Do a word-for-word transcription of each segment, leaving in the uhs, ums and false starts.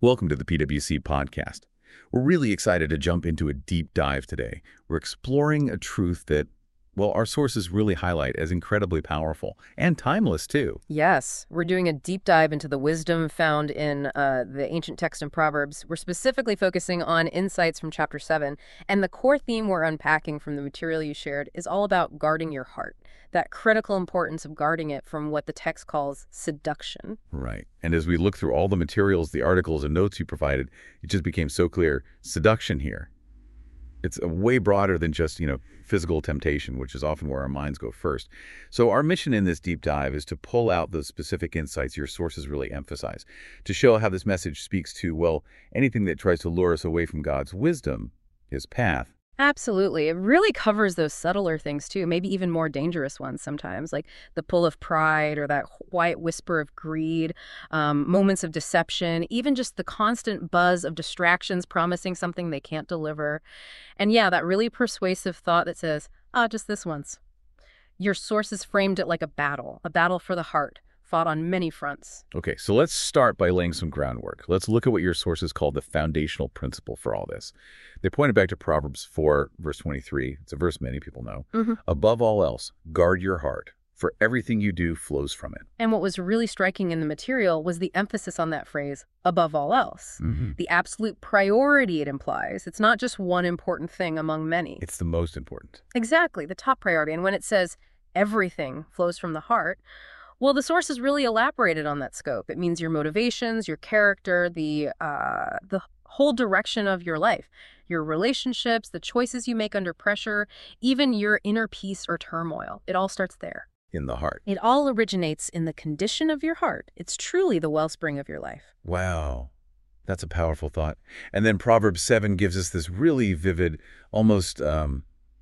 Welcome to the P W C podcast. We're really excited to jump into a deep dive today. We're exploring a truth that, well, our sources really highlight as incredibly powerful and timeless, too. Yes, we're doing a deep dive into the wisdom found in uh, the ancient text and Proverbs. We're specifically focusing on insights from chapter seven, and the core theme we're unpacking from the material you shared is all about guarding your heart, that critical importance of guarding it from what the text calls seduction. Right. And as we look through all the materials, the articles, and notes you provided, it just became so clear, seduction here. It's a way broader than just, you know, physical temptation, which is often where our minds go first. So our mission in this deep dive is to pull out those specific insights your sources really emphasize, to show how this message speaks to, well, anything that tries to lure us away from God's wisdom, his path. Absolutely. It really covers those subtler things, too, maybe even more dangerous ones sometimes, like the pull of pride or that quiet whisper of greed, um, moments of deception, even just the constant buzz of distractions promising something they can't deliver. And yeah, that really persuasive thought that says, ah, just this once. Your sources framed it like a battle, a battle for the heart, fought on many fronts. Okay, so let's start by laying some groundwork. Let's look at what your sources call the foundational principle for all this. They pointed back to Proverbs four, verse twenty-three. It's a verse many people know. Mm-hmm. Above all else, guard your heart, for everything you do flows from it. And what was really striking in the material was the emphasis on that phrase, above all else. Mm-hmm. The absolute priority it implies. It's not just one important thing among many. It's the most important. Exactly, the top priority. And when it says everything flows from the heart, well, the sources really elaborated on that scope. It means your motivations, your character, the uh, the whole direction of your life, your relationships, the choices you make under pressure, even your inner peace or turmoil. It all starts there. In the heart. It all originates in the condition of your heart. It's truly the wellspring of your life. Wow. That's a powerful thought. And then Proverbs seven gives us this really vivid, almost um,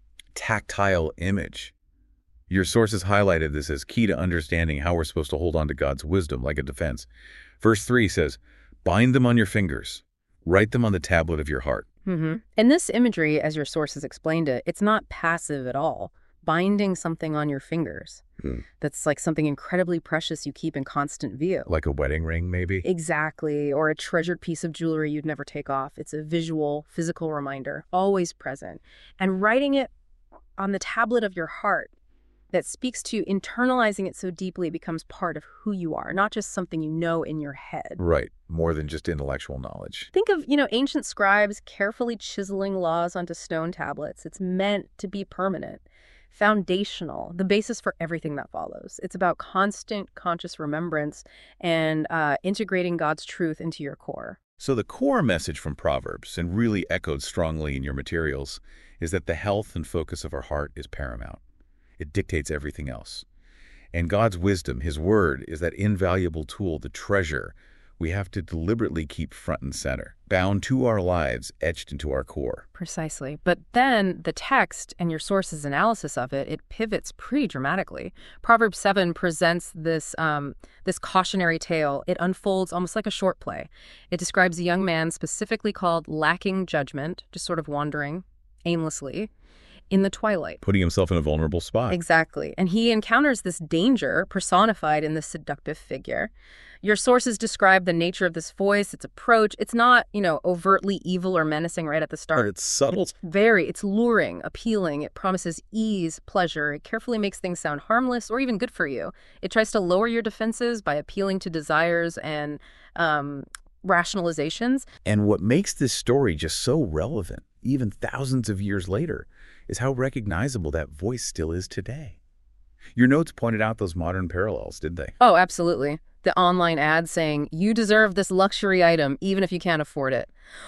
tactile image. Your sources highlighted this as key to understanding how we're supposed to hold on to God's wisdom like a defense. Verse three says, bind them on your fingers, write them on the tablet of your heart. Mm-hmm. And this imagery, as your sources explained it, it's not passive at all. Binding something on your fingers. Hmm. That's like something incredibly precious you keep in constant view. Like a wedding ring, maybe? Exactly. Or a treasured piece of jewelry you'd never take off. It's a visual, physical reminder, always present. And writing it on the tablet of your heart, that speaks to internalizing it so deeply it becomes part of who you are, not just something you know in your head. Right. More than just intellectual knowledge. Think of, you know, ancient scribes carefully chiseling laws onto stone tablets. It's meant to be permanent, foundational, the basis for everything that follows. It's about constant conscious remembrance and uh, integrating God's truth into your core. So the core message from Proverbs, and really echoed strongly in your materials, is that the health and focus of our heart is paramount. It dictates everything else. And God's wisdom, his word, is that invaluable tool, the treasure we have to deliberately keep front and center, bound to our lives, etched into our core. Precisely. But then the text and your sources' analysis of it, it pivots pretty dramatically. Proverbs seven presents this um, this cautionary tale. It unfolds almost like a short play. It describes a young man specifically called lacking judgment, just sort of wandering aimlessly in the twilight. Putting himself in a vulnerable spot. Exactly. And he encounters this danger personified in this seductive figure. Your sources describe the nature of this voice, its approach. It's not, you know, overtly evil or menacing right at the start. It's subtle. Very. It's luring, appealing. It promises ease, pleasure. It carefully makes things sound harmless or even good for you. It tries to lower your defenses by appealing to desires and um, rationalizations. And what makes this story just so relevant, even thousands of years later, is how recognizable that voice still is today. Your notes pointed out those modern parallels, did they? Oh, absolutely. The online ad saying, you deserve this luxury item even if you can't afford it.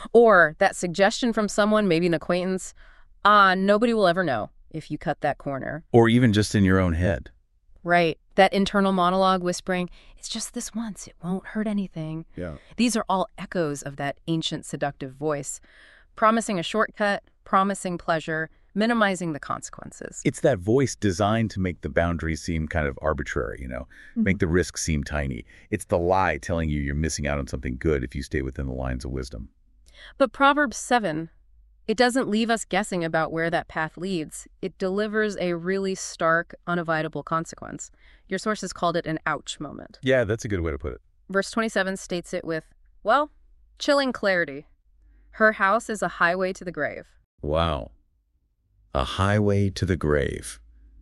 Or that suggestion from someone, maybe an acquaintance, ah, nobody will ever know if you cut that corner. Or even just in your own head. Right. That internal monologue whispering, it's just this once, it won't hurt anything. Yeah. These are all echoes of that ancient seductive voice, promising a shortcut, promising pleasure, minimizing the consequences. It's that voice designed to make the boundaries seem kind of arbitrary, you know, mm-hmm. make the risk seem tiny. It's the lie telling you you're missing out on something good if you stay within the lines of wisdom. But Proverbs seven, it doesn't leave us guessing about where that path leads. It delivers a really stark, unavoidable consequence. Your sources called it an ouch moment. Yeah, that's a good way to put it. Verse twenty-seven states it with, well, Chilling clarity. Her house is a highway to the grave. Wow. A highway to the grave.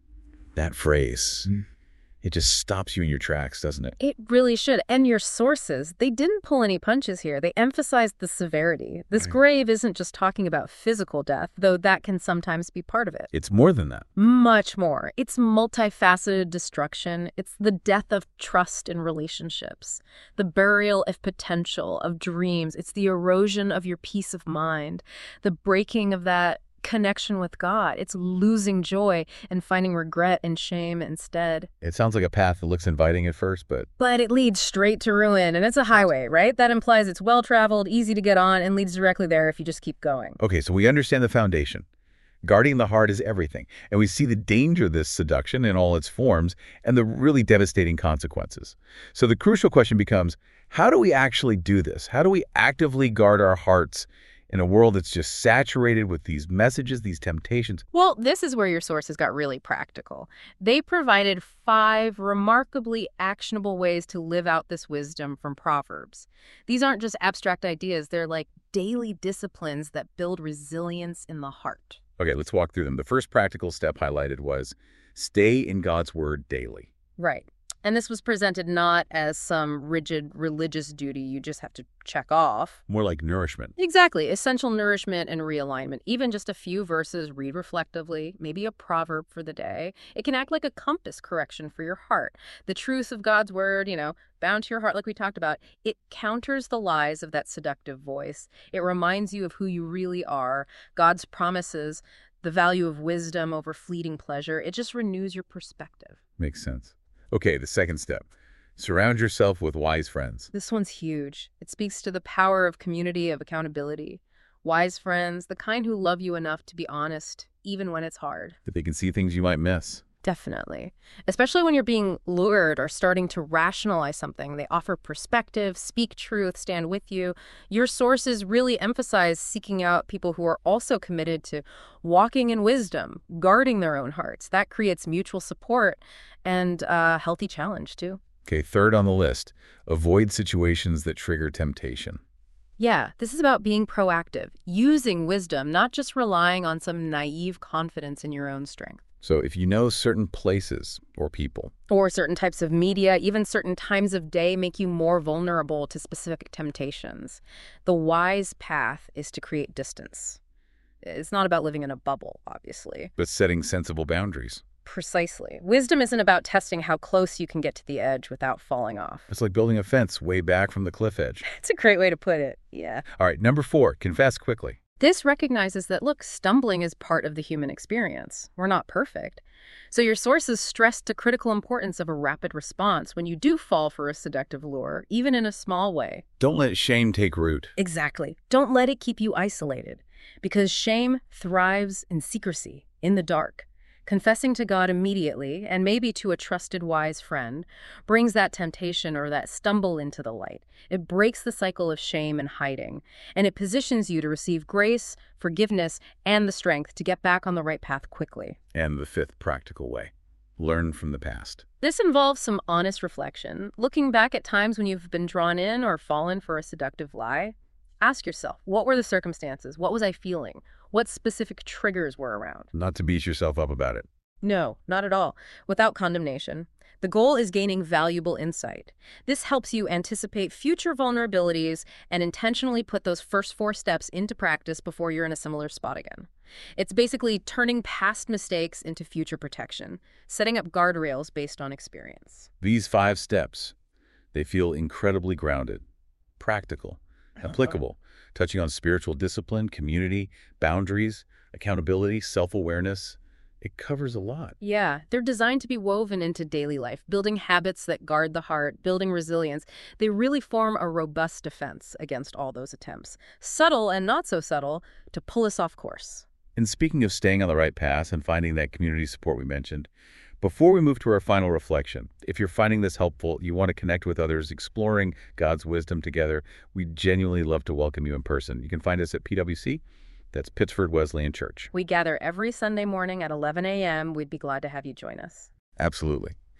That phrase, mm. It just stops you in your tracks, doesn't it? It really should. And your sources, they didn't pull any punches here. They emphasized the severity. This Right. grave isn't just talking about physical death, though that can sometimes be part of it. It's more than that. Much more. It's multifaceted destruction. It's the death of trust in relationships, the burial of potential, of dreams. It's the erosion of your peace of mind, the breaking of that connection with God. It's losing joy and finding regret and shame instead. It sounds like a path that looks inviting at first, but But it leads straight to ruin, and it's a highway, right? That implies it's well-traveled, easy to get on, and leads directly there if you just keep going. okay, so we understand the foundation. Guarding the heart is everything, and we see the danger of this seduction in all its forms and the really devastating consequences. So the crucial question becomes, how do we actually do this? How do we actively guard our hearts in a world that's just saturated with these messages, these temptations? Well, this is where your sources got really practical. They provided five remarkably actionable ways to live out this wisdom from Proverbs. These aren't just abstract ideas. They're like daily disciplines that build resilience in the heart. Okay, let's walk through them. The first practical step highlighted was stay in God's word daily. Right. And this was presented not as some rigid religious duty you just have to check off. More like nourishment. Exactly. Essential nourishment and realignment. Even just a few verses, read reflectively, maybe a proverb for the day. It can act like a compass correction for your heart. The truth of God's word, you know, bound to your heart like we talked about, it counters the lies of that seductive voice. It reminds you of who you really are, God's promises, the value of wisdom over fleeting pleasure. It just renews your perspective. Makes sense. Okay, the second step. Surround yourself with wise friends. This one's huge. It speaks to the power of community, of accountability. Wise friends, the kind who love you enough to be honest, even when it's hard. That they can see things you might miss. Definitely. Especially when you're being lured or starting to rationalize something. They offer perspective, speak truth, stand with you. Your sources really emphasize seeking out people who are also committed to walking in wisdom, guarding their own hearts. That creates mutual support and a healthy challenge, too. Okay, third on the list, avoid situations that trigger temptation. Yeah, this is about being proactive, using wisdom, not just relying on some naive confidence in your own strength. So if you know certain places or people, or certain types of media, even certain times of day make you more vulnerable to specific temptations, the wise path is to create distance. It's not about living in a bubble, obviously. but setting sensible boundaries. Precisely. Wisdom isn't about testing how close you can get to the edge without falling off. It's like building a fence way back from the cliff edge. It's a great way to put it, yeah. All right, number four, confess quickly. This recognizes that, look, stumbling is part of the human experience. We're not perfect. So your sources stress the critical importance of a rapid response when you do fall for a seductive lure, even in a small way. Don't let shame take root. Exactly. Don't let it keep you isolated, because shame thrives in secrecy, in the dark. Confessing to God immediately, and maybe to a trusted wise friend, brings that temptation or that stumble into the light. It breaks the cycle of shame and hiding, and it positions you to receive grace, forgiveness, and the strength to get back on the right path quickly. And the fifth practical way, learn from the past. This involves some honest reflection, looking back at times when you've been drawn in or fallen for a seductive lie. Ask yourself, what were the circumstances? What was I feeling? What specific triggers were around? Not to beat yourself up about it. No, not at all. Without condemnation. The goal is gaining valuable insight. This helps you anticipate future vulnerabilities and intentionally put those first four steps into practice before you're in a similar spot again. It's basically turning past mistakes into future protection, setting up guardrails based on experience. These five steps, they feel incredibly grounded, practical, applicable, touching on spiritual discipline, community, boundaries, accountability, self-awareness. It covers a lot. Yeah, they're designed to be woven into daily life, building habits that guard the heart, building resilience. They really form a robust defense against all those attempts, subtle and not so subtle, to pull us off course. And speaking of staying on the right path and finding that community support we mentioned, before we move to our final reflection, if you're finding this helpful, you want to connect with others exploring God's wisdom together, we'd genuinely love to welcome you in person. You can find us at P W C. That's Pittsford Wesleyan Church. We gather every Sunday morning at eleven a m We'd be glad to have you join us. Absolutely.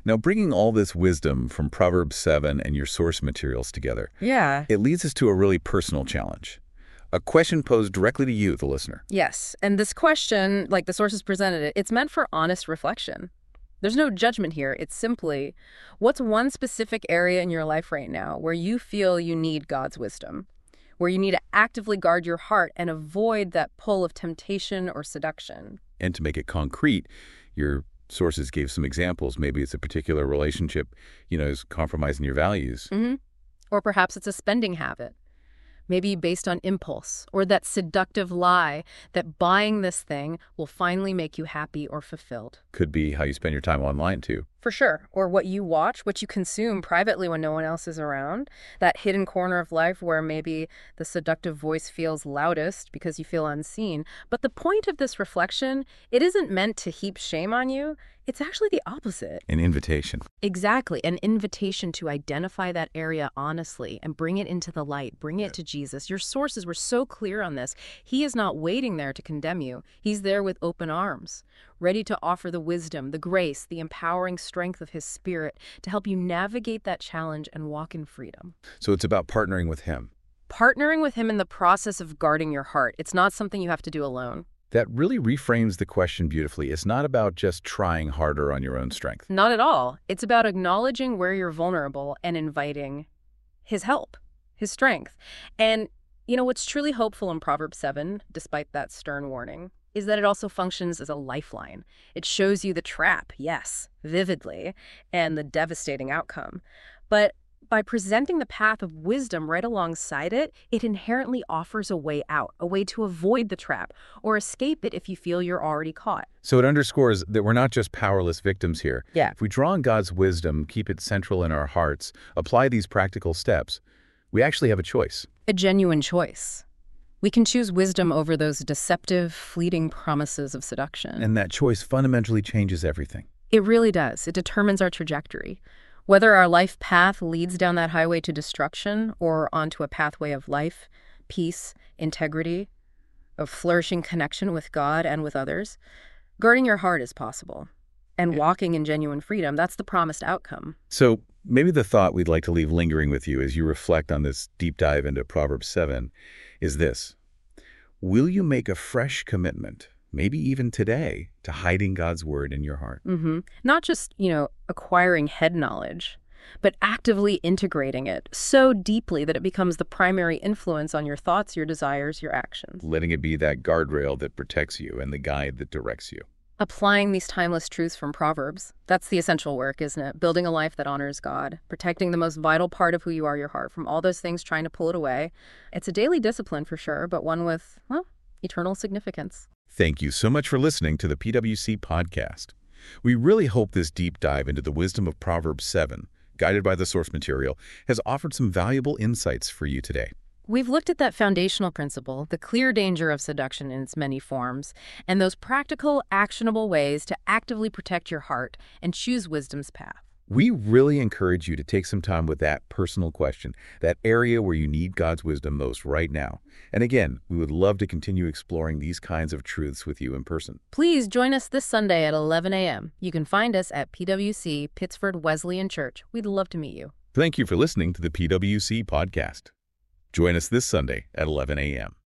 Now, bringing all this wisdom from Proverbs seven and your source materials together, Yeah. it leads us to a really personal challenge. A question posed directly to you, the listener. Yes. And this question, like the sources presented it, it's meant for honest reflection. There's no judgment here. It's simply, what's one specific area in your life right now where you feel you need God's wisdom, where you need to actively guard your heart and avoid that pull of temptation or seduction? And to make it concrete, your sources gave some examples. Maybe it's a particular relationship, you know, is compromising your values. Mm-hmm. Or perhaps it's a spending habit, maybe based on impulse, or that seductive lie that buying this thing will finally make you happy or fulfilled. Could be how you spend your time online, too. For sure. Or what you watch, what you consume privately when no one else is around. That hidden corner of life where maybe the seductive voice feels loudest because you feel unseen. But the point of this reflection, it isn't meant to heap shame on you. It's actually the opposite. An invitation. Exactly. An invitation to identify that area honestly and bring it into the light. Bring it to Jesus. Your sources were so clear on this. He is not waiting there to condemn you. He's there with open arms, ready to offer the wisdom, the grace, the empowering strength of his spirit to help you navigate that challenge and walk in freedom. So it's about partnering with him. Partnering with him in the process of guarding your heart. It's not something you have to do alone. That really reframes the question beautifully. It's not about just trying harder on your own strength. Not at all. It's about acknowledging where you're vulnerable and inviting his help, his strength. And, you know, what's truly hopeful in Proverbs seven, despite that stern warning, is that it also functions as a lifeline. It shows you the trap, yes, vividly, and the devastating outcome. But by presenting the path of wisdom right alongside it, it inherently offers a way out, a way to avoid the trap or escape it if you feel you're already caught. So it underscores that we're not just powerless victims here. Yeah. If we draw on God's wisdom, keep it central in our hearts, apply these practical steps, we actually have a choice. A genuine choice. We can choose wisdom over those deceptive, fleeting promises of seduction. And that choice fundamentally changes everything. It really does. It determines our trajectory. Whether our life path leads down that highway to destruction or onto a pathway of life, peace, integrity, of flourishing connection with God and with others, guarding your heart is possible. And walking in genuine freedom, that's the promised outcome. So maybe the thought we'd like to leave lingering with you as you reflect on this deep dive into Proverbs seven is this. Will you make a fresh commitment, maybe even today, to hiding God's word in your heart? Mm-hmm. Not just, you know, acquiring head knowledge, but actively integrating it so deeply that it becomes the primary influence on your thoughts, your desires, your actions. Letting it be that guardrail that protects you and the guide that directs you. Applying these timeless truths from Proverbs, that's the essential work, isn't it? Building a life that honors God, protecting the most vital part of who you are, your heart, from all those things trying to pull it away. It's a daily discipline for sure, but one with, well, eternal significance. Thank you so much for listening to the P W C podcast. We really hope this deep dive into the wisdom of Proverbs seven, guided by the source material, has offered some valuable insights for you today. We've looked at that foundational principle, the clear danger of seduction in its many forms, and those practical, actionable ways to actively protect your heart and choose wisdom's path. We really encourage you to take some time with that personal question, that area where you need God's wisdom most right now. And again, we would love to continue exploring these kinds of truths with you in person. Please join us this Sunday at eleven a m You can find us at P W C Pittsford Wesleyan Church. We'd love to meet you. Thank you for listening to the P W C podcast. Join us this Sunday at eleven a m